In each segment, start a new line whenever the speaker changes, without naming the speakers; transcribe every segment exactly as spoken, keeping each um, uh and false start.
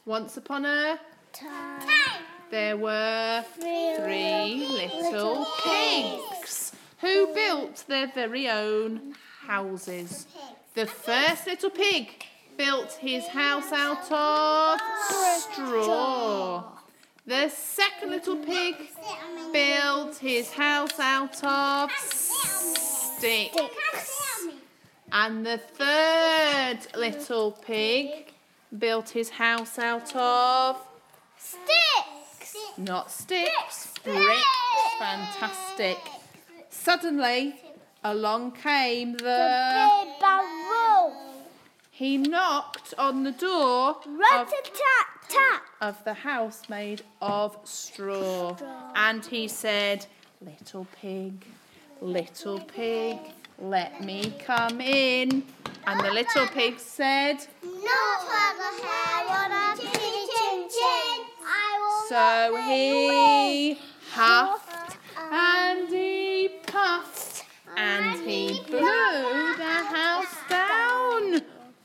Once upon a
Time.
there were
Three,
three little
little
pigs who built their very own houses. The first little pig built his house out of straw. The second little pig built his house out of sticks. And the third little pig built his house out of
Sticks.
not sticks, bricks. Fantastic. Suddenly, along came the...
Big bad wolf.
He knocked on the door of,
Rat-a-tat-tat.
of the house made of straw. And he said, "Little pig, little pig, let me come in." And the little pig said,
Not have a hair on a chin chin chin. I will
so
not
he huffed and he puffed and he blew the house down.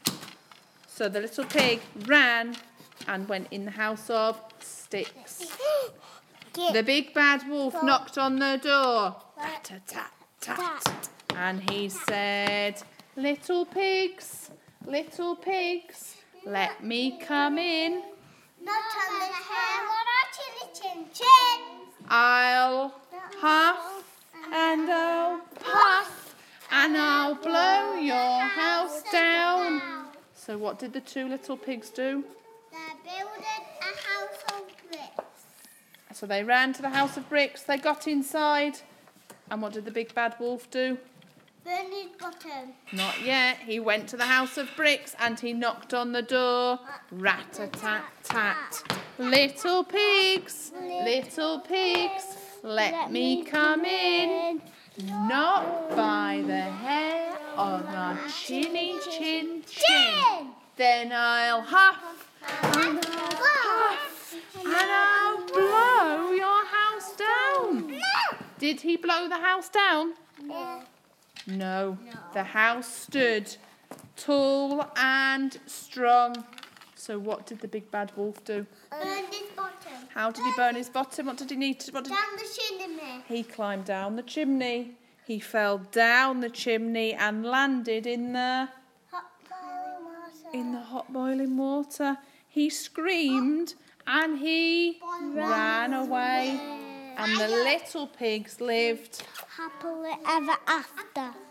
So the little pig ran and went in the house of sticks. The big bad wolf knocked on the door. Rat-a-tat-tat. And he said, "Little pigs, little pigs, let me come in.
Not on the hair on a chin chin chin.
I'll huff and I'll puff and I'll blow your house down." So what did the two little pigs do?
They're building a house of bricks.
So they ran to the house of bricks, they got inside, and what did the big bad wolf do?
Burn his bottom.
Not yet. He went to the house of bricks and he knocked on the door. Rat-a-tat-tat. Little pigs, little pigs, let me come in. Not by the hair on our chinny chin chin. Then I'll huff and I'll puff and I'll blow your house down. Did he blow the house down?
Yeah.
No. The house stood tall and strong. So what did the big bad wolf do?
Burn his bottom.
How did he burn his bottom? What did he need to... What did
Down the chimney.
He climbed down the chimney. He fell down the chimney and landed in the
Hot boiling water.
in the hot boiling water. He screamed and he ran away. And the little pigs lived
Happily ever after.